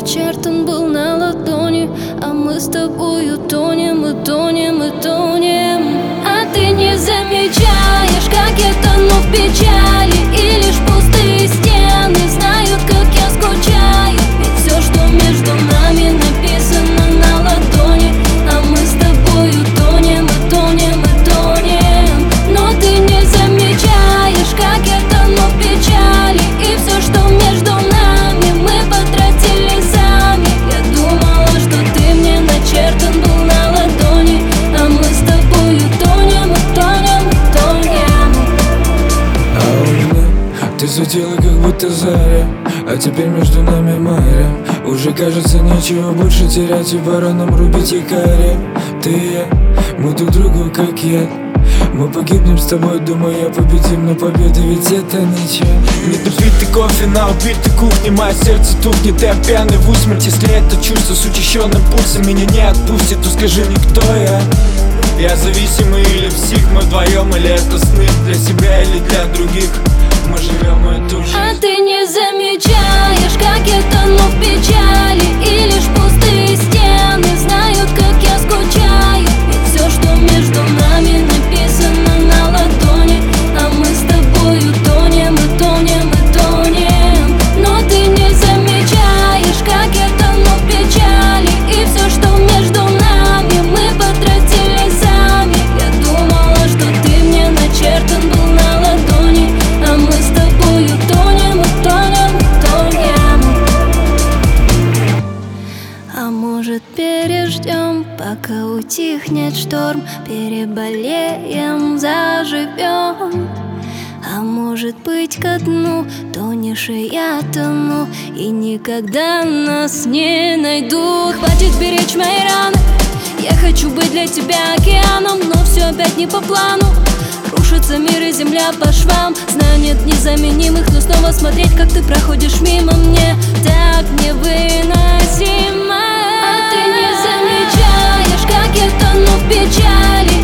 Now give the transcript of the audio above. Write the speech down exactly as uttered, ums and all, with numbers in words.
начертан был на ладони, а мы с тобою тонем и тонем и тонем. А ты не замечаешь, как я тону в печали, и лишь пустые стены знают, как я скучаю. Ведь все, что между нами, написано на ладони, а мы с тобою тонем и тонем и тонем. Но ты не замечаешь, как я тону в печали, и все, что между нами, мы потратили сами. Я думала, что ты мне начертан был на ладони, а мы с тобою тонем и тонем и тонем. А у меня ты светила, как будто заря, а теперь между нами море. Уже кажется, нечего больше терять, и пора нам рубить якоря. Ты и я, мы друг другу как яд. Мы погибнем с тобой, думаю, я победим, но победа ведь это ничего. Недопитый кофе на убитой кухне, мое сердце тухнет, я пьяный в усмерть. Если это чувство с учащенным пульсом меня не отпустит, то скажи мне, кто я? Я зависимый или псих, мы вдвоем, или это сны для себя или для других? Мы живем эту жизнь. А ты не замечаешь, как я тону в печали, и лишь пустые стены знают, как я скучаю. Ведь все, что между нами, написано на ладони, а мы с тобою тонем и тонем и тонем. Но ты не замечаешь, как я тону в печали, и все, что между нами, мы потратили сами. Я думала, что ты мне начертан был на ладони, а мы с тобою тонем и тонем и тонем. А может, переждем, пока утихнет шторм, переболеем, заживем. А может быть, ко дну тонешь, и я тону, и никогда нас не найдут. Хватит беречь мои раны, я хочу быть для тебя океаном, но все опять не по плану. Рушится мир и земля по швам, знаю, нет незаменимых, но снова смотреть, как ты проходишь мимо, мне так невыносимо. А ты не замечаешь, как я тону в печали,